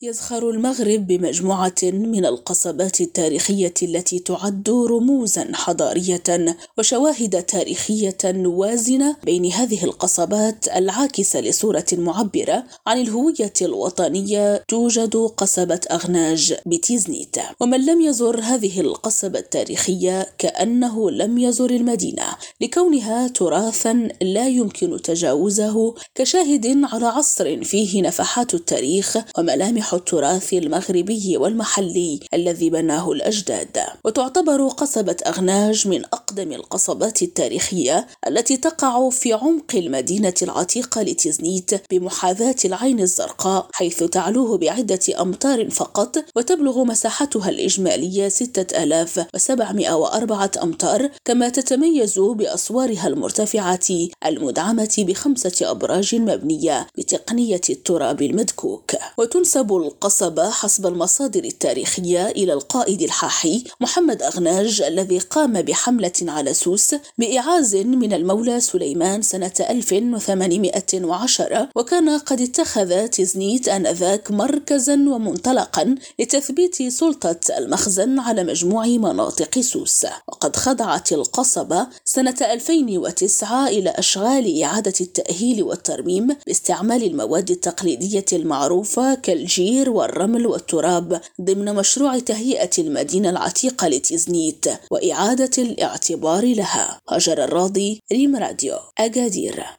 يزخر المغرب بمجموعة من القصبات التاريخية التي تعد رموزا حضارية وشواهد تاريخية وازنة. بين هذه القصبات العاكسة لصورة معبرة عن الهوية الوطنية توجد قصبة أغناج بتيزنيت، ومن لم يزر هذه القصبة التاريخية كأنه لم يزر المدينة، لكونها تراثا لا يمكن تجاوزه كشاهد على عصر فيه نفحات التاريخ وملامح التراث المغربي والمحلي الذي بناه الأجداد. وتعتبر قصبة أغناج من أقدم القصبات التاريخية التي تقع في عمق المدينة العتيقة لتيزنيت بمحاذاة العين الزرقاء، حيث تعلوه بعدة أمتار فقط، وتبلغ مساحتها الإجمالية 6704 أمتار، كما تتميز بأسوارها المرتفعة المدعمة ب5 أبراج مبنية بتقنية التراب المدكوك. وتنسب القصبة حسب المصادر التاريخية إلى القائد الحاحي محمد أغناج، الذي قام بحملة على سوس بإعاز من المولى سليمان سنة 1810، وكان قد اتخذ تيزنيت آنذاك مركزا ومنطلقا لتثبيت سلطة المخزن على مجموع مناطق سوس. وقد خضعت القصبة سنة 2009 إلى أشغال إعادة التأهيل والترميم باستعمال المواد التقليدية المعروفة كالجير والرمل والتراب ضمن مشروع تهيئة المدينة العتيقة لتيزنيت وإعادة الاعتبار لها. هاجر الراضي، ريم راديو، أكادير.